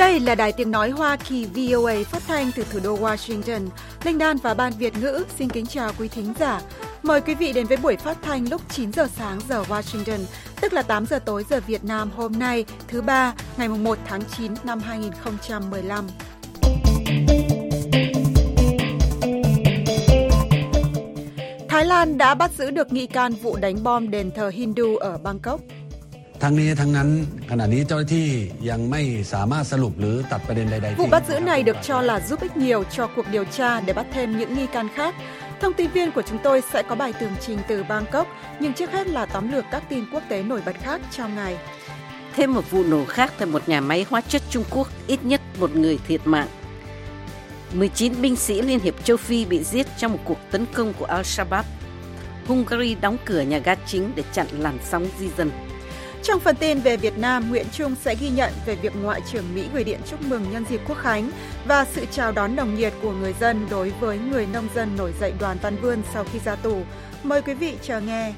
Đây là Đài Tiếng Nói Hoa Kỳ VOA phát thanh từ thủ đô Washington. Linh Đan và Ban Việt ngữ xin kính chào quý thính giả. Mời quý vị đến với buổi phát thanh lúc 9 giờ sáng giờ Washington, tức là 8 giờ tối giờ Việt Nam hôm nay, thứ Ba, ngày 1 tháng 9 năm 2015. Thái Lan đã bắt giữ được nghi can vụ đánh bom đền thờ Hindu ở Bangkok. ทั้งนี้ทั้งนั้นขณะนี้เจ้าหน้าที่ยังไม่สามารถสรุปหรือตัดประเด็นใดๆ Vụ bắt giữ này được cho là giúp ích nhiều cho cuộc điều tra để bắt thêm những nghi can khác. Thông tin viên của chúng tôi sẽ có bài tường trình từ Bangkok, nhưng trước hết là tóm lược các tin quốc tế nổi bật khác trong ngày. Thêm một vụ nổ khác tại một nhà máy hóa chất Trung Quốc, ít nhất một người thiệt mạng. 19 binh sĩ Liên hiệp châu Phi bị giết trong một cuộc tấn công của Al-Shabaab. Hungary đóng cửa nhà ga chính để chặn làn sóng di dân. Trong phần tin về Việt Nam, Nguyễn Trung sẽ ghi nhận về việc Ngoại trưởng Mỹ gửi điện chúc mừng nhân dịp Quốc khánh và sự chào đón nồng nhiệt của người dân đối với người nông dân nổi dậy Đoàn Văn Vươn sau khi ra tù. Mời quý vị chờ nghe.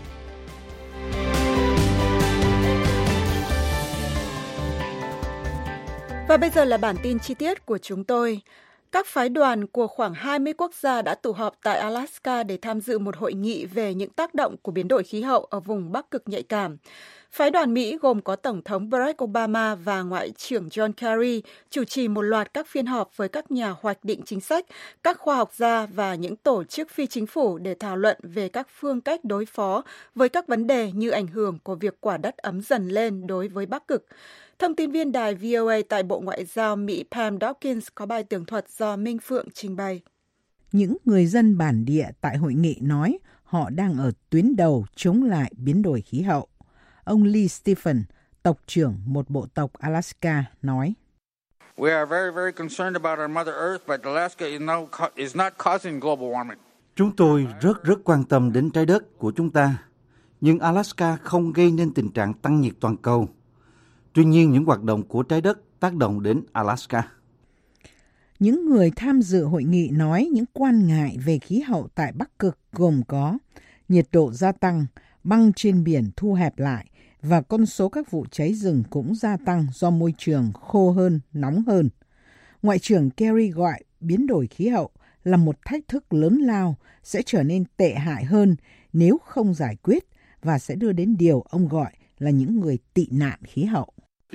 Và bây giờ là bản tin chi tiết của chúng tôi. Các phái đoàn của khoảng 20 quốc gia đã tụ họp tại Alaska để tham dự một hội nghị về những tác động của biến đổi khí hậu ở vùng Bắc Cực nhạy cảm. Phái đoàn Mỹ gồm có Tổng thống Barack Obama và Ngoại trưởng John Kerry chủ trì một loạt các phiên họp với các nhà hoạch định chính sách, các khoa học gia và những tổ chức phi chính phủ để thảo luận về các phương cách đối phó với các vấn đề như ảnh hưởng của việc quả đất ấm dần lên đối với Bắc Cực. Thông tin viên đài VOA tại Bộ Ngoại giao Mỹ Pam Dawkins có bài tường thuật do Minh Phượng trình bày. Những người dân bản địa tại hội nghị nói họ đang ở tuyến đầu chống lại biến đổi khí hậu. Ông Lee Stephen, tộc trưởng một bộ tộc Alaska, nói: We are very, very concerned about our Mother Earth, but Alaska is not causing global warming. Chúng tôi rất quan tâm đến trái đất của chúng ta, nhưng Alaska không gây nên tình trạng tăng nhiệt toàn cầu. Tuy nhiên, những hoạt động của trái đất tác động đến Alaska. Những người tham dự hội nghị nói những quan ngại về khí hậu tại Bắc Cực gồm có nhiệt độ gia tăng, băng trên biển thu hẹp lại và con số các vụ cháy rừng cũng gia tăng do môi trường khô hơn, nóng hơn. Ngoại trưởng Kerry gọi biến đổi khí hậu là một thách thức lớn lao sẽ trở nên tệ hại hơn nếu không giải quyết và sẽ đưa đến điều ông gọi là những người tị nạn khí hậu.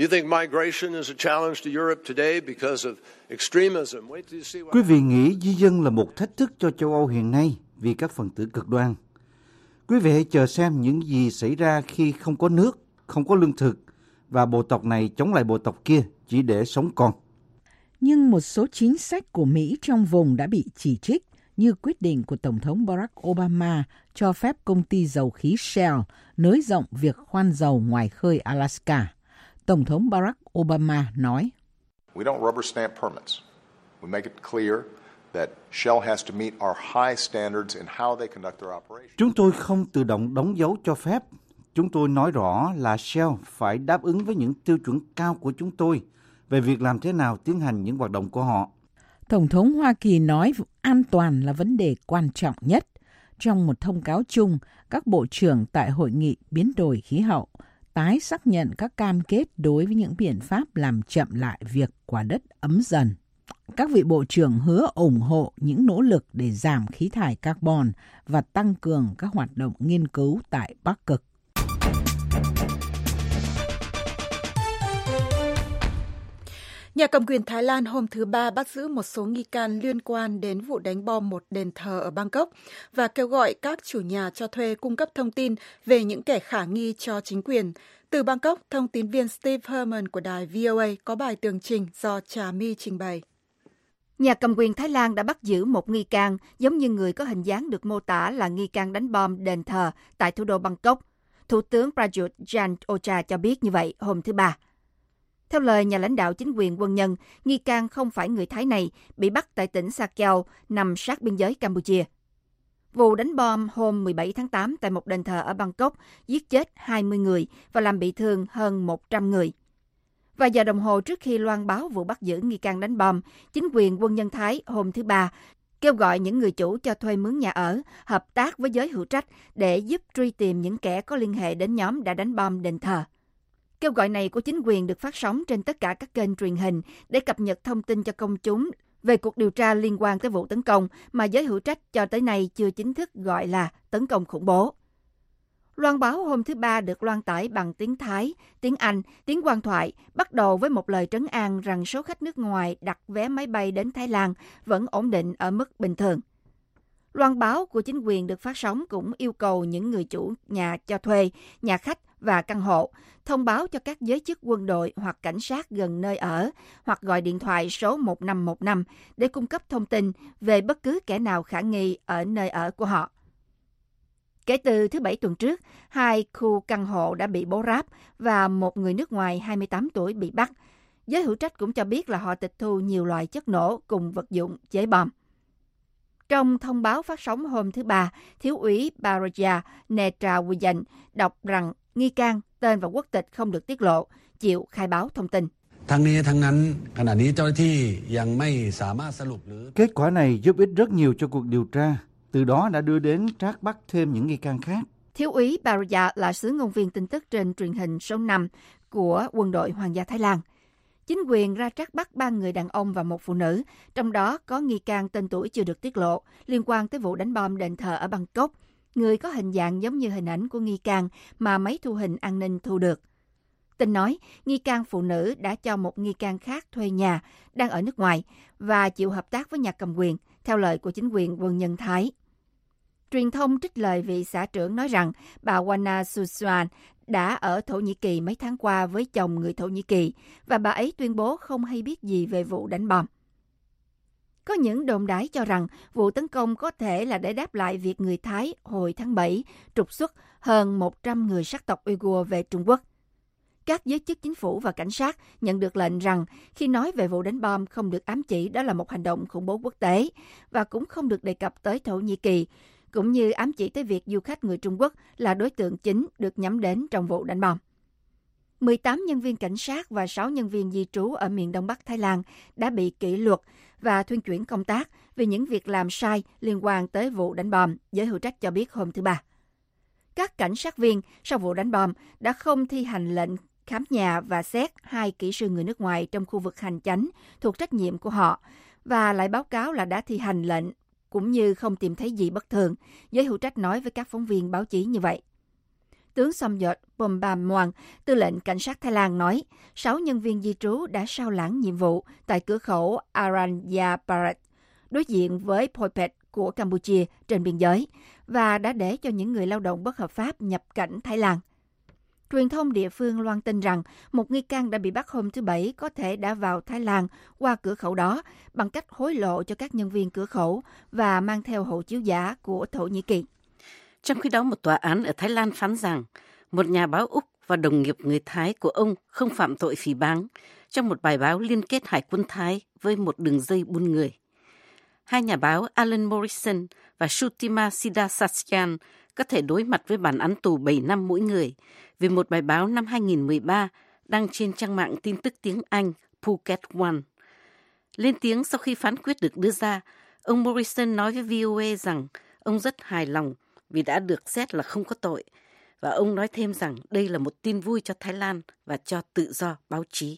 Quý vị nghĩ di dân là một thách thức cho châu Âu hiện nay vì các phần tử cực đoan. Quý vị hãy chờ xem những gì xảy ra khi không có nước, không có lương thực và bộ tộc này chống lại bộ tộc kia chỉ để sống còn. Nhưng một số chính sách của Mỹ trong vùng đã bị chỉ trích, như quyết định của Tổng thống Barack Obama cho phép công ty dầu khí Shell nới rộng việc khoan dầu ngoài khơi Alaska. Tổng thống Barack Obama nói: We don't rubber stamp permits. We make it clear that Shell has to meet our high standards in how they conduct their operations. Chúng tôi không tự động đóng dấu cho phép. Chúng tôi nói rõ là Shell phải đáp ứng với những tiêu chuẩn cao của chúng tôi về việc làm thế nào tiến hành những hoạt động của họ. Tổng thống Hoa Kỳ nói an toàn là vấn đề quan trọng nhất. Trong một thông cáo chung, các bộ trưởng tại hội nghị biến đổi khí hậu tái xác nhận các cam kết đối với những biện pháp làm chậm lại việc quả đất ấm dần. Các vị bộ trưởng hứa ủng hộ những nỗ lực để giảm khí thải carbon và tăng cường các hoạt động nghiên cứu tại Bắc Cực. Nhà cầm quyền Thái Lan hôm thứ Ba bắt giữ một số nghi can liên quan đến vụ đánh bom một đền thờ ở Bangkok và kêu gọi các chủ nhà cho thuê cung cấp thông tin về những kẻ khả nghi cho chính quyền. Từ Bangkok, thông tín viên Steve Herman của đài VOA có bài tường trình do Trà My trình bày. Nhà cầm quyền Thái Lan đã bắt giữ một nghi can giống như người có hình dáng được mô tả là nghi can đánh bom đền thờ tại thủ đô Bangkok. Thủ tướng Prayut Chan-o-cha cho biết như vậy hôm thứ Ba. Theo lời nhà lãnh đạo chính quyền quân nhân, nghi can không phải người Thái này, bị bắt tại tỉnh Sa Kaeo, nằm sát biên giới Campuchia. Vụ đánh bom hôm 17 tháng 8 tại một đền thờ ở Bangkok giết chết 20 người và làm bị thương hơn 100 người. Vài giờ đồng hồ trước khi loan báo vụ bắt giữ nghi can đánh bom, chính quyền quân nhân Thái hôm thứ Ba kêu gọi những người chủ cho thuê mướn nhà ở hợp tác với giới hữu trách để giúp truy tìm những kẻ có liên hệ đến nhóm đã đánh bom đền thờ. Kêu gọi này của chính quyền được phát sóng trên tất cả các kênh truyền hình để cập nhật thông tin cho công chúng về cuộc điều tra liên quan tới vụ tấn công mà giới hữu trách cho tới nay chưa chính thức gọi là tấn công khủng bố. Loan báo hôm thứ Ba được loan tải bằng tiếng Thái, tiếng Anh, tiếng Quan thoại, bắt đầu với một lời trấn an rằng số khách nước ngoài đặt vé máy bay đến Thái Lan vẫn ổn định ở mức bình thường. Loan báo của chính quyền được phát sóng cũng yêu cầu những người chủ nhà cho thuê, nhà khách và căn hộ thông báo cho các giới chức quân đội hoặc cảnh sát gần nơi ở hoặc gọi điện thoại số 1515 để cung cấp thông tin về bất cứ kẻ nào khả nghi ở nơi ở của họ. Kể từ thứ Bảy tuần trước, 2 khu căn hộ đã bị bố ráp và một người nước ngoài 28 tuổi bị bắt. Giới hữu trách cũng cho biết là họ tịch thu nhiều loại chất nổ cùng vật dụng chế bom. Trong thông báo phát sóng hôm thứ Ba, Thiếu úy Baraja Netrawijan đọc rằng nghi can, tên và quốc tịch không được tiết lộ, chịu khai báo thông tin. Kết quả này giúp ích rất nhiều cho cuộc điều tra, từ đó đã đưa đến trác bắt thêm những nghi can khác. Thiếu úy Baraja là xứ ngôn viên tin tức trên truyền hình số 5 của quân đội Hoàng gia Thái Lan. Chính quyền ra trác bắt 3 người đàn ông và một phụ nữ, trong đó có nghi can tên tuổi chưa được tiết lộ liên quan tới vụ đánh bom đền thờ ở Bangkok, người có hình dạng giống như hình ảnh của nghi can mà máy thu hình an ninh thu được. Tin nói, nghi can phụ nữ đã cho một nghi can khác thuê nhà, đang ở nước ngoài, và chịu hợp tác với nhà cầm quyền, theo lời của chính quyền quân nhân Thái. Truyền thông trích lời vị xã trưởng nói rằng bà Wana Susuan đã ở Thổ Nhĩ Kỳ mấy tháng qua với chồng người Thổ Nhĩ Kỳ, và bà ấy tuyên bố không hay biết gì về vụ đánh bom. Có những đồn đãi cho rằng vụ tấn công có thể là để đáp lại việc người Thái hồi tháng 7 trục xuất hơn 100 người sắc tộc Uyghur về Trung Quốc. Các giới chức chính phủ và cảnh sát nhận được lệnh rằng khi nói về vụ đánh bom không được ám chỉ đó là một hành động khủng bố quốc tế và cũng không được đề cập tới Thổ Nhĩ Kỳ, cũng như ám chỉ tới việc du khách người Trung Quốc là đối tượng chính được nhắm đến trong vụ đánh bom. 18 nhân viên cảnh sát và 6 nhân viên di trú ở miền Đông Bắc Thái Lan đã bị kỷ luật và thuyên chuyển công tác vì những việc làm sai liên quan tới vụ đánh bom, giới hữu trách cho biết hôm thứ Ba. Các cảnh sát viên sau vụ đánh bom đã không thi hành lệnh khám nhà và xét 2 kỹ sư người nước ngoài trong khu vực hành chánh thuộc trách nhiệm của họ, và lại báo cáo là đã thi hành lệnh cũng như không tìm thấy gì bất thường, giới hữu trách nói với các phóng viên báo chí như vậy. Tướng Somjot Bombamwang, tư lệnh cảnh sát Thái Lan nói, 6 nhân viên di trú đã sao lãng nhiệm vụ tại cửa khẩu Aranyaparat, đối diện với Poipet của Campuchia trên biên giới, và đã để cho những người lao động bất hợp pháp nhập cảnh Thái Lan. Truyền thông địa phương loan tin rằng một nghi can đã bị bắt hôm thứ Bảy có thể đã vào Thái Lan qua cửa khẩu đó bằng cách hối lộ cho các nhân viên cửa khẩu và mang theo hộ chiếu giả của Thổ Nhĩ Kỳ. Trong khi đó, một tòa án ở Thái Lan phán rằng một nhà báo Úc và đồng nghiệp người Thái của ông không phạm tội phỉ báng trong một bài báo liên kết Hải quân Thái với một đường dây buôn người. 2 nhà báo Alan Morrison và Sutima Siddhasakyan có thể đối mặt với bản án tù 7 năm mỗi người vì một bài báo năm 2013 đăng trên trang mạng tin tức tiếng Anh Phuket One. Lên tiếng sau khi phán quyết được đưa ra, ông Morrison nói với VOA rằng ông rất hài lòng vì đã được xét là không có tội, và ông nói thêm rằng đây là một tin vui cho Thái Lan và cho tự do báo chí.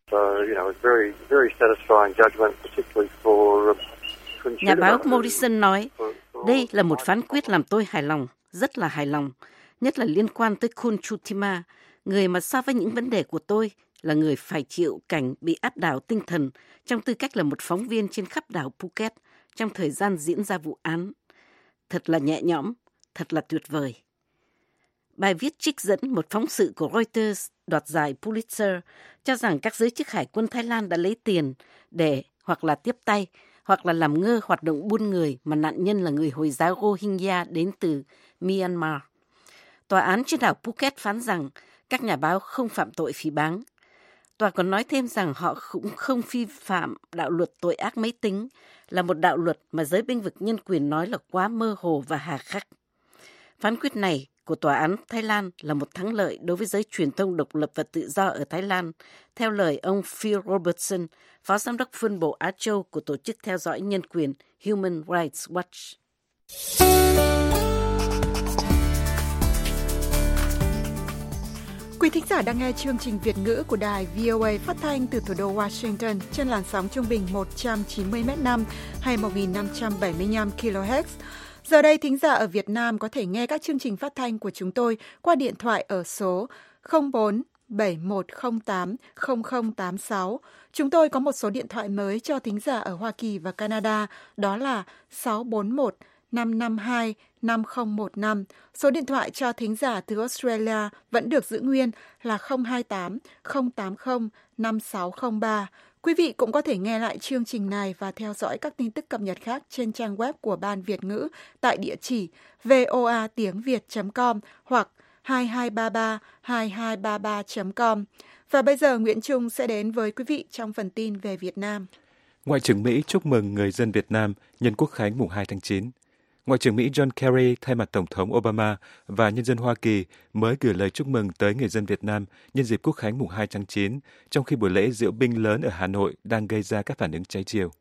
Nhà báo Morrison nói, đây là một phán quyết làm tôi hài lòng, rất là hài lòng, nhất là liên quan tới Kun Chutima, người mà so với những vấn đề của tôi là người phải chịu cảnh bị áp đảo tinh thần trong tư cách là một phóng viên trên khắp đảo Phuket trong thời gian diễn ra vụ án. Thật là nhẹ nhõm, thật là tuyệt vời. Bài viết trích dẫn một phóng sự của Reuters đoạt giải Pulitzer cho rằng các giới chức hải quân Thái Lan đã lấy tiền để hoặc là tiếp tay hoặc là làm ngơ hoạt động buôn người mà nạn nhân là người Hồi giáo Rohingya đến từ Myanmar. Tòa án trên đảo Phuket phán rằng các nhà báo không phạm tội phỉ báng. Tòa còn nói thêm rằng họ cũng không vi phạm đạo luật tội ác máy tính, là một đạo luật mà giới bênh vực nhân quyền nói là quá mơ hồ và hà khắc. Phán quyết này của Tòa án Thái Lan là một thắng lợi đối với giới truyền thông độc lập và tự do ở Thái Lan, theo lời ông Phil Robertson, Phó Giám đốc phân bộ Á Châu của Tổ chức theo dõi nhân quyền Human Rights Watch. Quý Quý thính giả đang nghe chương trình Việt ngữ của đài VOA phát thanh từ thủ đô Washington trên làn sóng trung bình 190 m/5 hay 1575 kHz. Giờ đây, thính giả ở Việt Nam có thể nghe các chương trình phát thanh của chúng tôi qua điện thoại ở số 04 7108 0086. Chúng tôi có một số điện thoại mới cho thính giả ở Hoa Kỳ và Canada, đó là 641 552 5015. Số điện thoại cho thính giả từ Australia vẫn được giữ nguyên là 028 080 5603. Quý vị cũng có thể nghe lại chương trình này và theo dõi các tin tức cập nhật khác trên trang web của Ban Việt ngữ tại địa chỉ voatiengviet.com hoặc 2233 com. Và bây giờ Nguyễn Trung sẽ đến với quý vị trong phần tin về Việt Nam. Ngoại trưởng Mỹ chúc mừng người dân Việt Nam nhân Quốc khánh mùng 2 tháng 9. Ngoại trưởng Mỹ John Kerry thay mặt Tổng thống Obama và nhân dân Hoa Kỳ mới gửi lời chúc mừng tới người dân Việt Nam nhân dịp Quốc khánh mùng 2 tháng 9, trong khi buổi lễ diễu binh lớn ở Hà Nội đang gây ra các phản ứng trái chiều.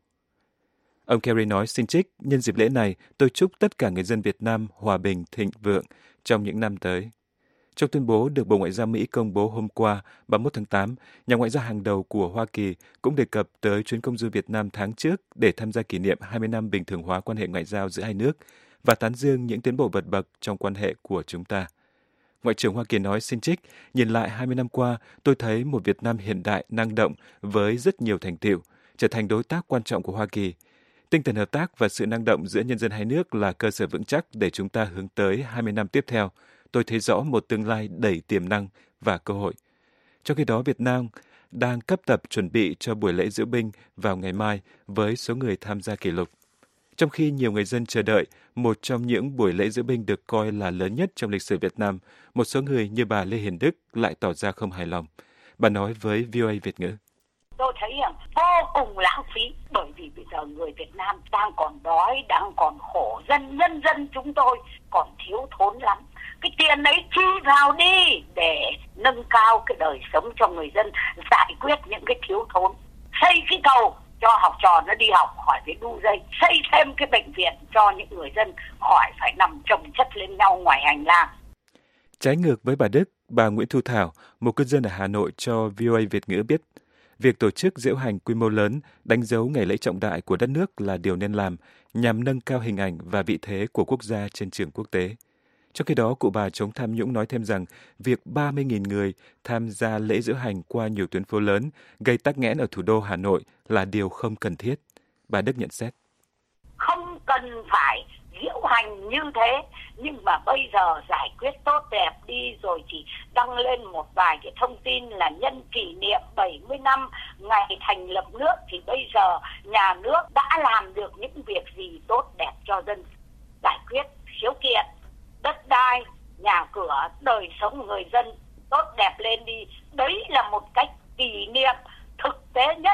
Ông Kerry nói: "Xin trích, nhân dịp lễ này, tôi chúc tất cả người dân Việt Nam hòa bình, thịnh vượng trong những năm tới." Trong tuyên bố được Bộ Ngoại giao Mỹ công bố hôm qua, 31 tháng 8, nhà ngoại giao hàng đầu của Hoa Kỳ cũng đề cập tới chuyến công du Việt Nam tháng trước để tham gia kỷ niệm 20 năm bình thường hóa quan hệ ngoại giao giữa hai nước và tán dương những tiến bộ vượt bậc trong quan hệ của chúng ta. Ngoại trưởng Hoa Kỳ nói: "Xin trích, nhìn lại 20 năm qua, tôi thấy một Việt Nam hiện đại, năng động với rất nhiều thành tựu, trở thành đối tác quan trọng của Hoa Kỳ. Tinh thần hợp tác và sự năng động giữa nhân dân hai nước là cơ sở vững chắc để chúng ta hướng tới 20 năm tiếp theo. Tôi thấy rõ một tương lai đầy tiềm năng và cơ hội." Trong khi đó, Việt Nam đang cấp tập chuẩn bị cho buổi lễ diễu binh vào ngày mai với số người tham gia kỷ lục. Trong khi nhiều người dân chờ đợi một trong những buổi lễ diễu binh được coi là lớn nhất trong lịch sử Việt Nam, một số người như bà Lê Hiền Đức lại tỏ ra không hài lòng. Bà nói với VOA Việt ngữ: "Tôi thấy vô cùng lãng phí, bởi vì bây giờ người Việt Nam đang còn đói, đang còn khổ, nhân dân chúng tôi còn thiếu thốn lắm. Cái tiền ấy chi vào đi để nâng cao cái đời sống cho người dân, giải quyết những cái thiếu thốn. Xây cái cầu cho học trò nó đi học khỏi phải đu dây, xây thêm cái bệnh viện cho những người dân khỏi phải nằm chồng chất lên nhau ngoài hành lang." Trái ngược với bà Đức, bà Nguyễn Thu Thảo, một cư dân ở Hà Nội, cho VOA Việt ngữ biết, việc tổ chức diễu hành quy mô lớn đánh dấu ngày lễ trọng đại của đất nước là điều nên làm nhằm nâng cao hình ảnh và vị thế của quốc gia trên trường quốc tế. Trong khi đó, cụ bà chống tham nhũng nói thêm rằng việc 30.000 người tham gia lễ diễu hành qua nhiều tuyến phố lớn gây tắc nghẽn ở thủ đô Hà Nội là điều không cần thiết. Bà Đức nhận xét: "Không cần phải diễu hành như thế, nhưng mà bây giờ giải quyết tốt đẹp đi, rồi chỉ đăng lên một vài cái thông tin là nhân kỷ niệm 70 năm ngày thành lập nước, thì bây giờ nhà nước đã làm được những việc gì tốt đẹp cho dân, giải quyết khiếu kiện, đất đai, nhà cửa, đời sống người dân tốt đẹp lên đi. Đấy là một cách kỷ niệm thực tế nhất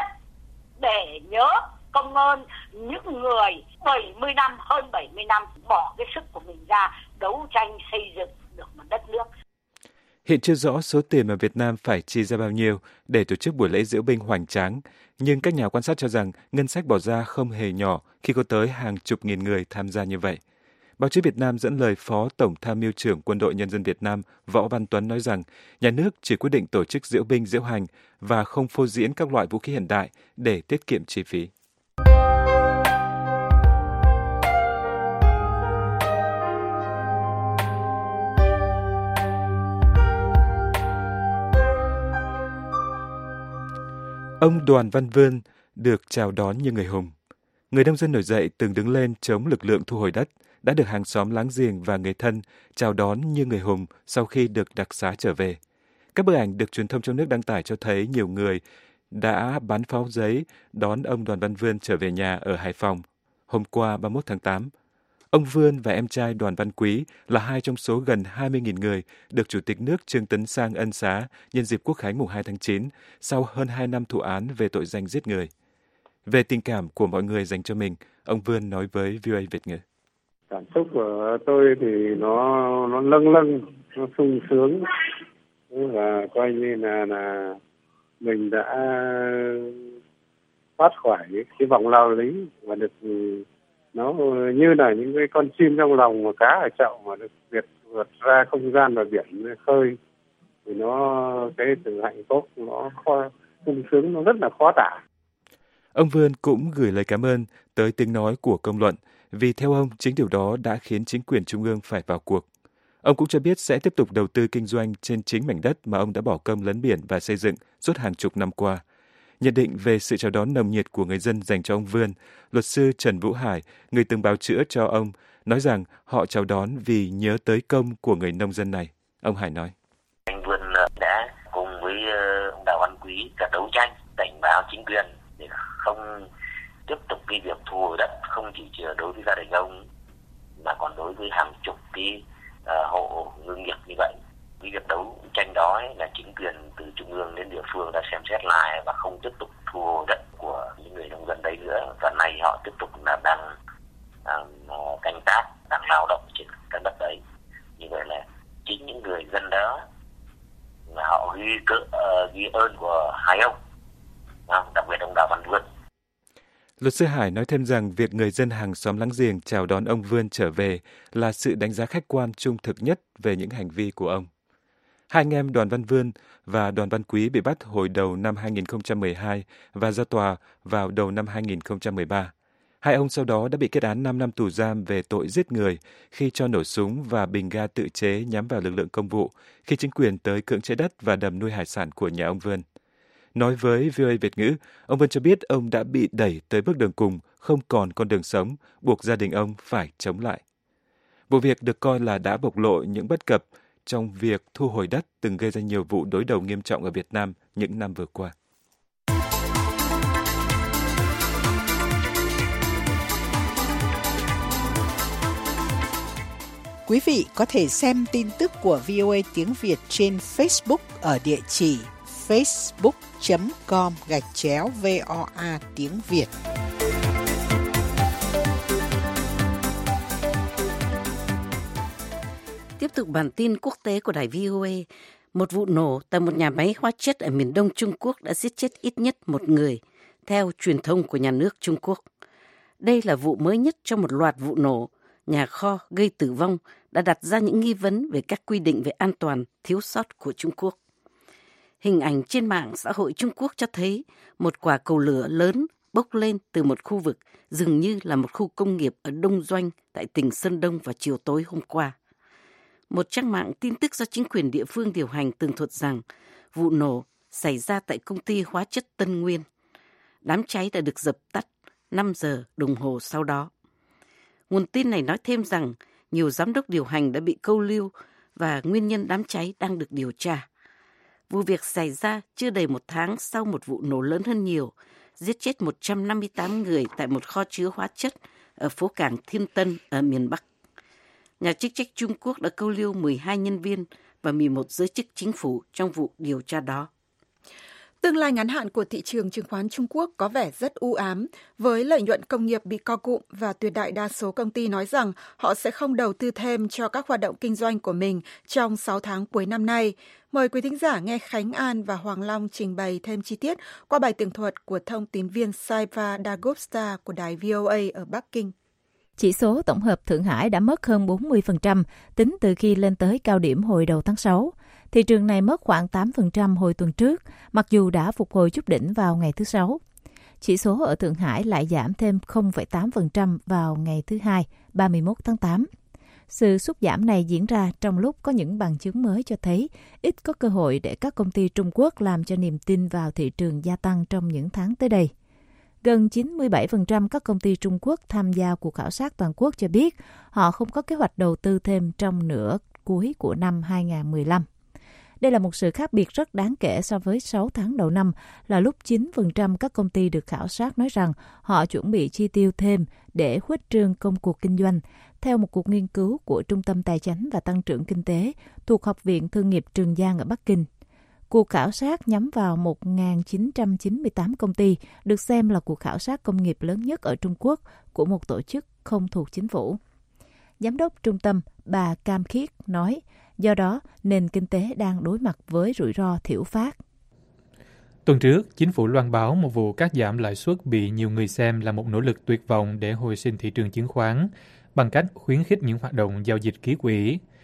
để nhớ công ơn những người 70 năm, hơn 70 năm bỏ cái sức của mình ra đấu tranh xây dựng được một đất nước." Hiện chưa rõ số tiền mà Việt Nam phải chi ra bao nhiêu để tổ chức buổi lễ diễu binh hoành tráng, nhưng các nhà quan sát cho rằng ngân sách bỏ ra không hề nhỏ khi có tới hàng chục nghìn người tham gia như vậy. Báo chí Việt Nam dẫn lời Phó Tổng Tham mưu trưởng Quân đội Nhân dân Việt Nam Võ Văn Tuấn nói rằng nhà nước chỉ quyết định tổ chức diễu binh diễu hành và không phô diễn các loại vũ khí hiện đại để tiết kiệm chi phí. Ông Đoàn Văn Vươn được chào đón như người hùng. Người nông dân nổi dậy từng đứng lên chống lực lượng thu hồi đất, đã được hàng xóm láng giềng và người thân chào đón như người hùng sau khi được đặc xá trở về. Các bức ảnh được truyền thông trong nước đăng tải cho thấy nhiều người đã bắn pháo giấy đón ông Đoàn Văn Vươn trở về nhà ở Hải Phòng hôm qua 31 tháng 8. Ông Vươn và em trai Đoàn Văn Quý là hai trong số gần 20.000 người được Chủ tịch nước Trương Tấn Sang ân xá nhân dịp Quốc khánh mùng 2 tháng 9 sau hơn 2 năm thụ án về tội danh giết người. Về tình cảm của mọi người dành cho mình, ông Vươn nói với VOA Việt ngữ: "Cảm xúc của tôi thì nó lâng lâng, nó sung sướng, và coi như là mình đã thoát khỏi cái vòng lao lý và được, nó như là những cái con chim trong lòng mà cá ở chậu mà được vượt ra không gian và biển khơi, thì cái sự hạnh phúc nó sung sướng, nó rất là khó tả. Ông Vươn cũng gửi lời cảm ơn tới tiếng nói của công luận, vì theo ông, chính điều đó đã khiến chính quyền trung ương phải vào cuộc. Ông cũng cho biết sẽ tiếp tục đầu tư kinh doanh trên chính mảnh đất mà ông đã bỏ công lấn biển và xây dựng suốt hàng chục năm qua. Nhận định về sự chào đón nồng nhiệt của người dân dành cho ông Vươn, luật sư Trần Vũ Hải, người từng bào chữa cho ông, nói rằng họ chào đón vì nhớ tới công của người nông dân này. Ông Hải nói: Anh Vươn đã cùng với ông Đào Văn Quý cả đấu tranh, cảnh báo chính quyền để không tiếp tục cái việc thu hồi đất, không chỉ đối với gia đình ông mà còn đối với hàng chục cái hộ ngư nghiệp như vậy. Cái việc đấu tranh đó là chính quyền từ trung ương đến địa phương đã xem xét lại và không tiếp tục thu hồi đất của những người nông dân đây nữa, và nay họ tiếp tục là đang canh tác, đang lao động trên cái đất đấy. Như vậy là chính những người dân đó là họ ghi ơn của hai ông, đặc biệt ông Đào Văn Vươn. Luật sư Hải nói thêm rằng việc người dân hàng xóm láng giềng chào đón ông Vươn trở về là sự đánh giá khách quan trung thực nhất về những hành vi của ông. Hai anh em Đoàn Văn Vươn và Đoàn Văn Quý bị bắt hồi đầu năm 2012 và ra tòa vào đầu năm 2013. Hai ông sau đó đã bị kết án 5 năm tù giam về tội giết người khi cho nổ súng và bình ga tự chế nhắm vào lực lượng công vụ khi chính quyền tới cưỡng chế đất và đầm nuôi hải sản của nhà ông Vươn. Nói với VOA Việt ngữ, ông Vươn cho biết ông đã bị đẩy tới bước đường cùng, không còn con đường sống, buộc gia đình ông phải chống lại. Vụ việc được coi là đã bộc lộ những bất cập trong việc thu hồi đất từng gây ra nhiều vụ đối đầu nghiêm trọng ở Việt Nam những năm vừa qua. Quý vị có thể xem tin tức của VOA tiếng Việt trên Facebook ở địa chỉ facebook.com/VOA tiếng Việt. Tiếp tục bản tin quốc tế của đài VOA, một vụ nổ tại một nhà máy hóa chất ở miền đông Trung Quốc đã giết chết ít nhất một người, theo truyền thông của nhà nước Trung Quốc. Đây là vụ mới nhất trong một loạt vụ nổ nhà kho gây tử vong đã đặt ra những nghi vấn về các quy định về an toàn thiếu sót của Trung Quốc. Hình ảnh trên mạng xã hội Trung Quốc cho thấy một quả cầu lửa lớn bốc lên từ một khu vực dường như là một khu công nghiệp ở Đông Doanh tại tỉnh Sơn Đông vào chiều tối hôm qua. Một trang mạng tin tức do chính quyền địa phương điều hành tường thuật rằng vụ nổ xảy ra tại công ty hóa chất Tân Nguyên. Đám cháy đã được dập tắt 5 giờ đồng hồ sau đó. Nguồn tin này nói thêm rằng nhiều giám đốc điều hành đã bị câu lưu và nguyên nhân đám cháy đang được điều tra. Vụ việc xảy ra chưa đầy một tháng sau một vụ nổ lớn hơn nhiều, giết chết 158 người tại một kho chứa hóa chất ở phố cảng Thiên Tân ở miền Bắc. Nhà chức trách Trung Quốc đã câu lưu 12 nhân viên và 11 giới chức chính phủ trong vụ điều tra đó. Tương lai ngắn hạn của thị trường chứng khoán Trung Quốc có vẻ rất u ám, với lợi nhuận công nghiệp bị co cụm và tuyệt đại đa số công ty nói rằng họ sẽ không đầu tư thêm cho các hoạt động kinh doanh của mình trong 6 tháng cuối năm nay. Mời quý thính giả nghe Khánh An và Hoàng Long trình bày thêm chi tiết qua bài tường thuật của thông tín viên Saiva Dagopta của đài VOA ở Bắc Kinh. Chỉ số tổng hợp Thượng Hải đã mất hơn 40% tính từ khi lên tới cao điểm hồi đầu tháng 6. Thị trường này mất khoảng 8% hồi tuần trước, mặc dù đã phục hồi chút đỉnh vào ngày thứ Sáu. Chỉ số ở Thượng Hải lại giảm thêm 0,8% vào ngày thứ Hai, 31 tháng 8. Sự sút giảm này diễn ra trong lúc có những bằng chứng mới cho thấy ít có cơ hội để các công ty Trung Quốc làm cho niềm tin vào thị trường gia tăng trong những tháng tới đây. Gần 97% các công ty Trung Quốc tham gia cuộc khảo sát toàn quốc cho biết họ không có kế hoạch đầu tư thêm trong nửa cuối của năm 2015. Đây là một sự khác biệt rất đáng kể so với 6 tháng đầu năm, là lúc 9% các công ty được khảo sát nói rằng họ chuẩn bị chi tiêu thêm để khuếch trương công cuộc kinh doanh, theo một cuộc nghiên cứu của Trung tâm Tài chánh và Tăng trưởng Kinh tế thuộc Học viện Thương nghiệp Trường Giang ở Bắc Kinh. Cuộc khảo sát nhắm vào 1.998 công ty, được xem là cuộc khảo sát công nghiệp lớn nhất ở Trung Quốc của một tổ chức không thuộc chính phủ. Giám đốc trung tâm bà Cam Khiết nói, do đó nền kinh tế đang đối mặt với rủi ro thiểu phát. Tuần trước, chính phủ loan báo một vụ cắt giảm lãi suất bị nhiều người xem là một nỗ lực tuyệt vọng để hồi sinh thị trường chứng khoán bằng cách khuyến khích những hoạt động giao dịch ký quỹ.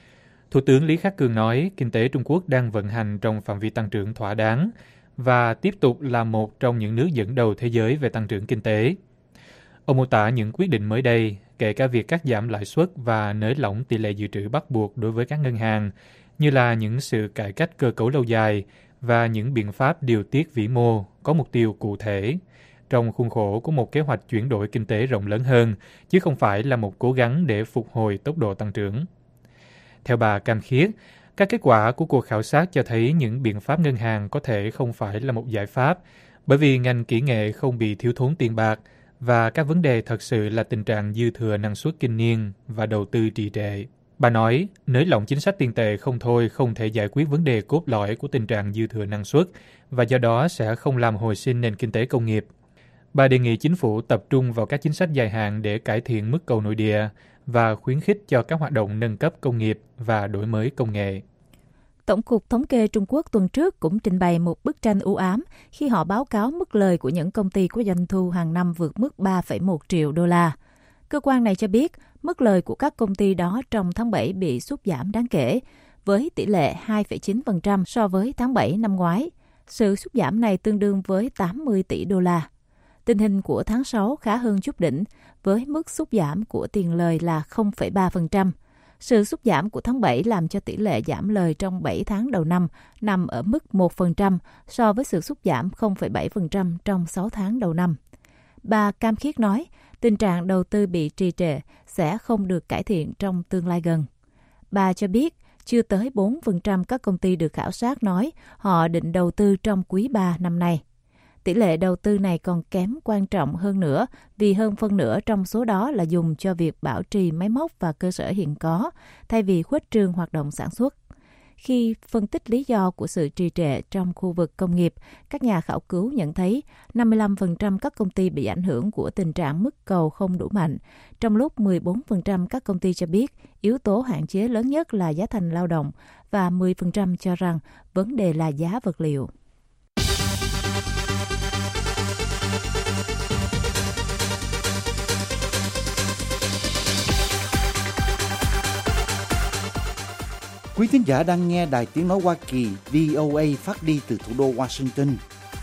Thủ tướng Lý Khắc Cường nói kinh tế Trung Quốc đang vận hành trong phạm vi tăng trưởng thỏa đáng và tiếp tục là một trong những nước dẫn đầu thế giới về tăng trưởng kinh tế. Ông mô tả những quyết định mới đây, kể cả việc cắt giảm lãi suất và nới lỏng tỷ lệ dự trữ bắt buộc đối với các ngân hàng, như là những sự cải cách cơ cấu lâu dài và những biện pháp điều tiết vĩ mô có mục tiêu cụ thể, trong khuôn khổ của một kế hoạch chuyển đổi kinh tế rộng lớn hơn, chứ không phải là một cố gắng để phục hồi tốc độ tăng trưởng. Theo bà Cam Khiết, các kết quả của cuộc khảo sát cho thấy những biện pháp ngân hàng có thể không phải là một giải pháp, bởi vì ngành kỹ nghệ không bị thiếu thốn tiền bạc, và các vấn đề thật sự là tình trạng dư thừa năng suất kinh niên và đầu tư trì trệ. Bà nói, nới lỏng chính sách tiền tệ không thể giải quyết vấn đề cốt lõi của tình trạng dư thừa năng suất, và do đó sẽ không làm hồi sinh nền kinh tế công nghiệp. Bà đề nghị chính phủ tập trung vào các chính sách dài hạn để cải thiện mức cầu nội địa và khuyến khích cho các hoạt động nâng cấp công nghiệp và đổi mới công nghệ. Tổng cục Thống kê Trung Quốc tuần trước cũng trình bày một bức tranh u ám khi họ báo cáo mức lời của những công ty có doanh thu hàng năm vượt mức 3,1 triệu đô la. Cơ quan này cho biết mức lời của các công ty đó trong tháng 7 bị sút giảm đáng kể, với tỷ lệ 2,9% so với tháng 7 năm ngoái. Sự sút giảm này tương đương với 80 tỷ đô la. Tình hình của tháng 6 khá hơn chút đỉnh, với mức sút giảm của tiền lời là 0,3%. Sự sút giảm của tháng 7 làm cho tỷ lệ giảm lời trong 7 tháng đầu năm nằm ở mức 1% so với sự sút giảm 0,7% trong 6 tháng đầu năm. Bà Cam Khiết nói, tình trạng đầu tư bị trì trệ sẽ không được cải thiện trong tương lai gần. Bà cho biết, chưa tới 4% các công ty được khảo sát nói họ định đầu tư trong quý 3 năm nay. Tỷ lệ đầu tư này còn kém quan trọng hơn nữa vì hơn phân nửa trong số đó là dùng cho việc bảo trì máy móc và cơ sở hiện có, thay vì khuếch trương hoạt động sản xuất. Khi phân tích lý do của sự trì trệ trong khu vực công nghiệp, các nhà khảo cứu nhận thấy 55% các công ty bị ảnh hưởng của tình trạng mức cầu không đủ mạnh, trong lúc 14% các công ty cho biết yếu tố hạn chế lớn nhất là giá thành lao động và 10% cho rằng vấn đề là giá vật liệu. Quý thính giả đang nghe Đài Tiếng Nói Hoa Kỳ VOA phát đi từ thủ đô Washington.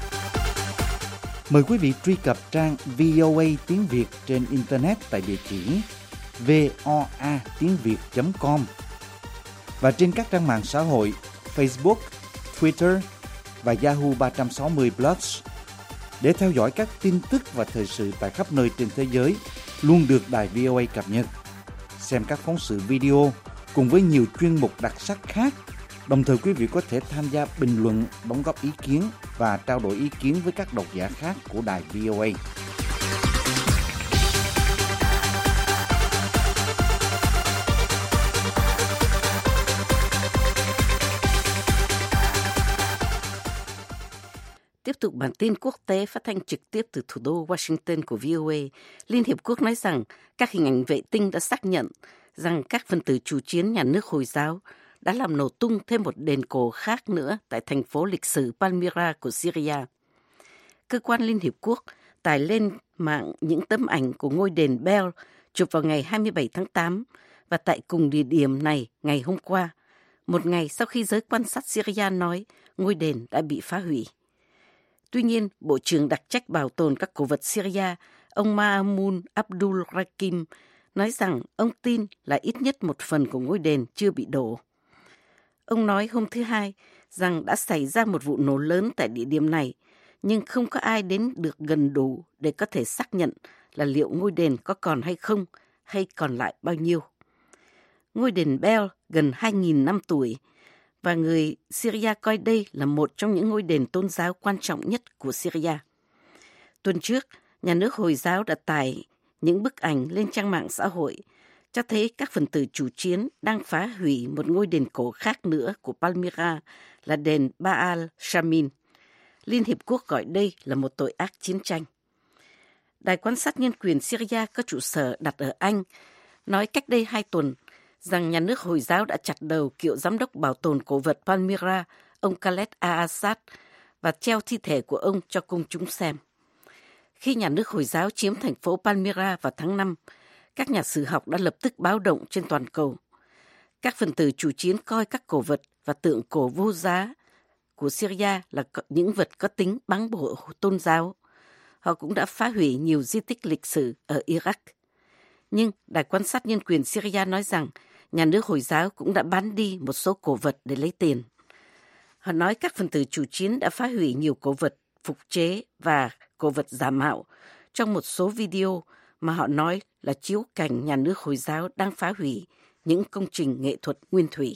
Mời quý vị truy cập trang VOA tiếng Việt trên Internet tại địa chỉ voatiengviet.com và trên các trang mạng xã hội Facebook, Twitter và Yahoo 360 Plus để theo dõi các tin tức và thời sự tại khắp nơi trên thế giới luôn được Đài VOA cập nhật. Xem các phóng sự video cùng với nhiều chuyên mục đặc sắc khác. Đồng thời quý vị có thể tham gia bình luận, đóng góp ý kiến và trao đổi ý kiến với các độc giả khác của đài VOA. Tiếp tục bản tin quốc tế phát thanh trực tiếp từ thủ đô Washington của VOA. Liên Hiệp Quốc nói rằng các hình ảnh vệ tinh đã xác nhận rằng các phần tử chủ chiến nhà nước Hồi giáo đã làm nổ tung thêm một đền cổ khác nữa tại thành phố lịch sử Palmyra của Syria. Cơ quan Liên Hiệp Quốc tải lên mạng những tấm ảnh của ngôi đền Bel chụp vào ngày 27 tháng 8 và tại cùng địa điểm này ngày hôm qua, một ngày sau khi giới quan sát Syria nói ngôi đền đã bị phá hủy. Tuy nhiên, Bộ trưởng đặc trách bảo tồn các cổ vật Syria, ông Ma'amun Abdul Rakim, nói rằng ông tin là ít nhất một phần của ngôi đền chưa bị đổ. Ông nói hôm thứ Hai rằng đã xảy ra một vụ nổ lớn tại địa điểm này, nhưng không có ai đến được gần đủ để có thể xác nhận là liệu ngôi đền có còn hay không, hay còn lại bao nhiêu. Ngôi đền Bel gần 2.000 năm tuổi, và người Syria coi đây là một trong những ngôi đền tôn giáo quan trọng nhất của Syria. Tuần trước, nhà nước Hồi giáo đã tải những bức ảnh lên trang mạng xã hội cho thấy các phần tử chủ chiến đang phá hủy một ngôi đền cổ khác nữa của Palmyra là đền Baal Shamin. Liên Hiệp Quốc gọi đây là một tội ác chiến tranh. Đài quan sát nhân quyền Syria có trụ sở đặt ở Anh nói cách đây 2 tuần rằng nhà nước Hồi giáo đã chặt đầu cựu giám đốc bảo tồn cổ vật Palmyra, ông Khaled al-Assad, và treo thi thể của ông cho công chúng xem. Khi nhà nước Hồi giáo chiếm thành phố Palmyra vào tháng 5, các nhà sử học đã lập tức báo động trên toàn cầu. Các phần tử chủ chiến coi các cổ vật và tượng cổ vô giá của Syria là những vật có tính báng bổ tôn giáo. Họ cũng đã phá hủy nhiều di tích lịch sử ở Iraq. Nhưng Đài quan sát nhân quyền Syria nói rằng nhà nước Hồi giáo cũng đã bán đi một số cổ vật để lấy tiền. Họ nói các phần tử chủ chiến đã phá hủy nhiều cổ vật phục chế và cổ vật giả mạo trong một số video mà họ nói là chiếu cảnh nhà nước Hồi giáo đang phá hủy những công trình nghệ thuật nguyên thủy.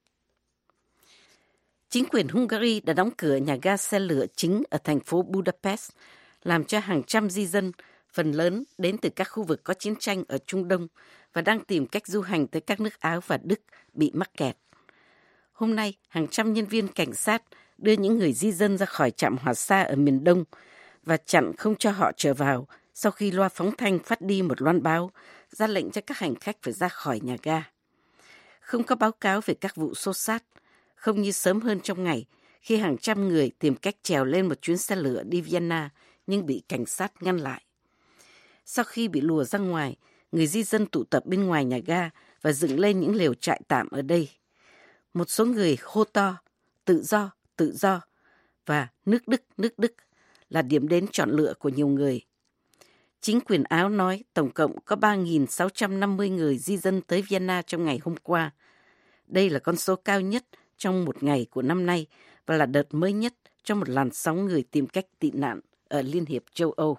Chính quyền Hungary đã đóng cửa nhà ga xe lửa chính ở thành phố Budapest, làm cho hàng trăm di dân, phần lớn đến từ các khu vực có chiến tranh ở Trung Đông và đang tìm cách du hành tới các nước Áo và Đức bị mắc kẹt. Hôm nay, hàng trăm nhân viên cảnh sát đưa những người di dân ra khỏi trạm Hỏa Xa ở miền Đông và chặn không cho họ trở vào sau khi loa phóng thanh phát đi một loan báo ra lệnh cho các hành khách phải ra khỏi nhà ga. Không có báo cáo về các vụ xô xát, không như sớm hơn trong ngày khi hàng trăm người tìm cách trèo lên một chuyến xe lửa đi Vienna nhưng bị cảnh sát ngăn lại. Sau khi bị lùa ra ngoài, người di dân tụ tập bên ngoài nhà ga và dựng lên những lều trại tạm ở đây. Một số người hô to, tự do, và nước Đức là điểm đến chọn lựa của nhiều người. Chính quyền Áo nói tổng cộng có 3.650 người di dân tới Vienna trong ngày hôm qua. Đây là con số cao nhất trong một ngày của năm nay và là đợt mới nhất trong một làn sóng người tìm cách tị nạn ở Liên hiệp châu Âu.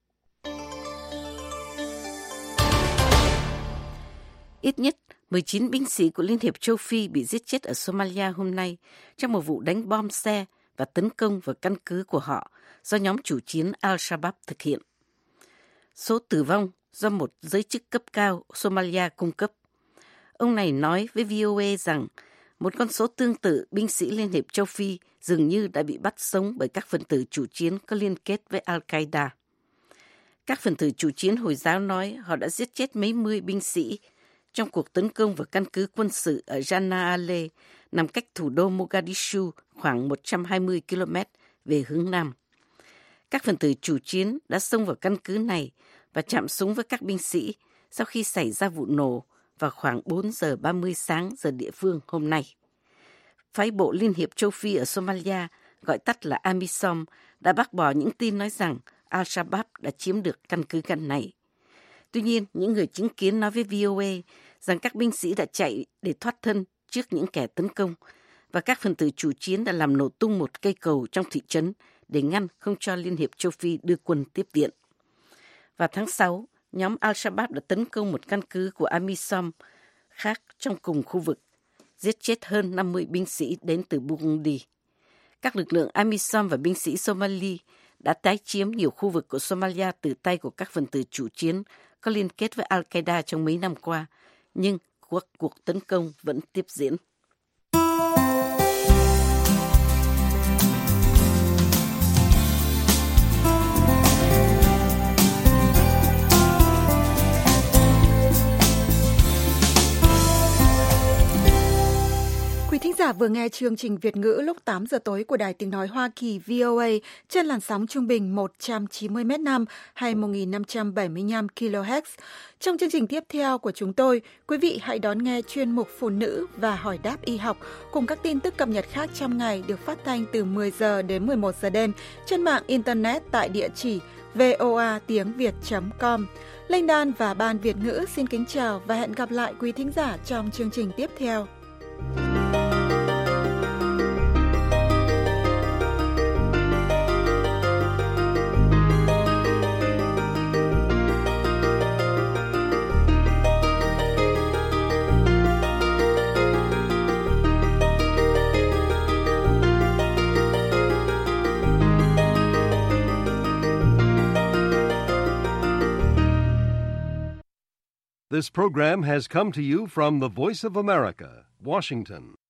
Ít nhất 19 binh sĩ của Liên hiệp châu Phi bị giết chết ở Somalia hôm nay trong một vụ đánh bom xe và tấn công vào căn cứ của họ do nhóm chủ chiến Al-Shabaab thực hiện. Số tử vong do một giới chức cấp cao Somalia cung cấp. Ông này nói với VOA rằng một con số tương tự binh sĩ Liên hiệp châu Phi dường như đã bị bắt sống bởi các phần tử chủ chiến có liên kết với Al-Qaeda. Các phần tử chủ chiến Hồi giáo nói họ đã giết chết mấy mươi binh sĩ trong cuộc tấn công vào căn cứ quân sự ở Jana Ale, nằm cách thủ đô Mogadishu khoảng 120 km về hướng Nam. Các phần tử chủ chiến đã xông vào căn cứ này và chạm súng với các binh sĩ sau khi xảy ra vụ nổ vào khoảng 4 giờ 30 sáng giờ địa phương hôm nay. Phái bộ Liên hiệp châu Phi ở Somalia, gọi tắt là AMISOM, đã bác bỏ những tin nói rằng Al-Shabaab đã chiếm được căn cứ gần này. Tuy nhiên, những người chứng kiến nói với VOA rằng các binh sĩ đã chạy để thoát thân trước những kẻ tấn công và các phần tử chủ chiến đã làm nổ tung một cây cầu trong thị trấn để ngăn không cho Liên hiệp châu Phi đưa quân tiếp viện. Vào tháng 6, nhóm Al-Shabaab đã tấn công một căn cứ của AMISOM khác trong cùng khu vực, giết chết hơn 50 binh sĩ đến từ Burundi. Các lực lượng AMISOM và binh sĩ Somali đã tái chiếm nhiều khu vực của Somalia từ tay của các phần tử chủ chiến có liên kết với Al-Qaeda trong mấy năm qua, nhưng cuộc tấn công vẫn tiếp diễn. Quý thính giả vừa nghe chương trình Việt ngữ lúc 8 giờ tối của Đài Tiếng Nói Hoa Kỳ VOA trên làn sóng trung bình 190 m/s hay 1.575 kHz. Trong chương trình tiếp theo của chúng tôi, quý vị hãy đón nghe chuyên mục Phụ nữ và hỏi đáp y học cùng các tin tức cập nhật khác trong ngày được phát thanh từ 10 giờ đến 11 giờ đêm trên mạng Internet tại địa chỉ voatiengviet.com. Linh Đan và Ban Việt ngữ xin kính chào và hẹn gặp lại quý thính giả trong chương trình tiếp theo. This program has come to you from the Voice of America, Washington.